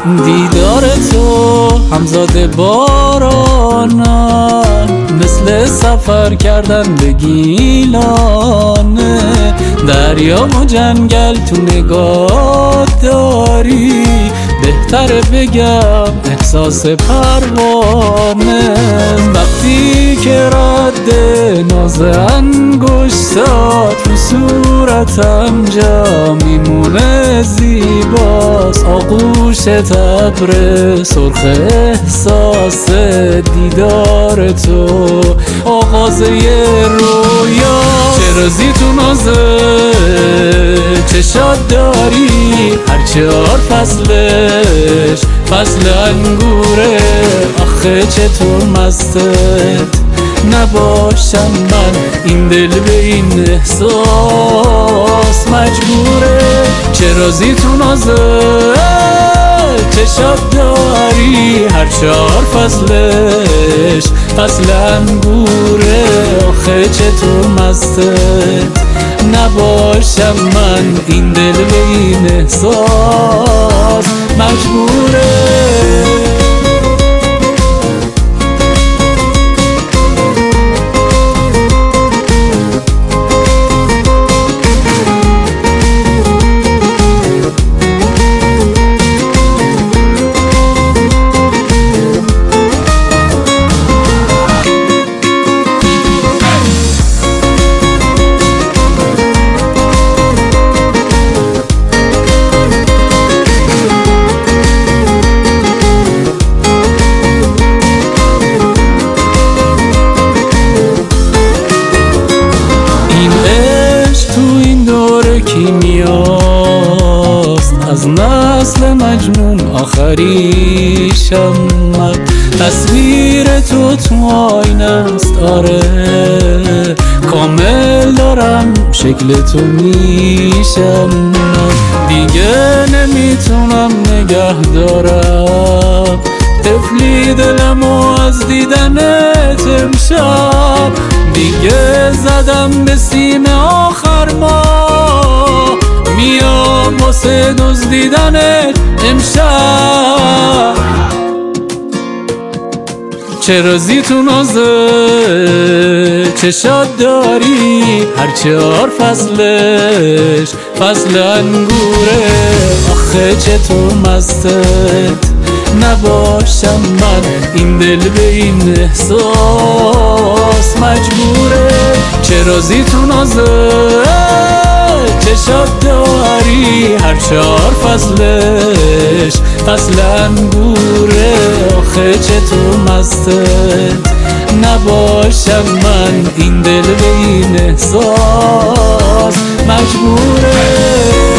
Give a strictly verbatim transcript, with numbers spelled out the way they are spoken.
دیدار تو همزاد بارانم، مثل سفر کردن به گیلانه. دریا و جنگل تو نگاه داری، بهتره بگم احساس پروانه. وقتی که رد ناز انگشتات رو صورتم جا میمونه زیباست. آغوش ابر سرخ احساس دیدار تو، آغاز یه رویا. چرا زیتون نازه چشات داری، هر چهار فصلش فصل انگوره. آخه چطور مستت نباشم من، این دل به این احساس مجبوره. چرا زیتون نازه چشات داری، هر چهار فصلش فصل انگوره. آخه چطور مستت نباشم من، این دل به این احساس مجبوره. کیمیاست از نسل مجنون آخریشم من. تصویر تو تو آینه است، آره کامل دارم شکل تو میشم من. دیگه نمیتونم نگه دارم طفلی دلمو از دیدنت امشب. دیگه زدم به سیم آخر ما، میام واسه دزدیدنت امشب. چرا زیتون نازه چشات داری، هر چهار فصلش فصل انگوره. آخه چطور مستت نباشم من، این دل به این احساس مجبوره. چرا زیتون نازه چشات داری، هر چهار فصلش فصل انگوره. آخه چطور مستت نباشم من، این دل به این احساس مجبوره.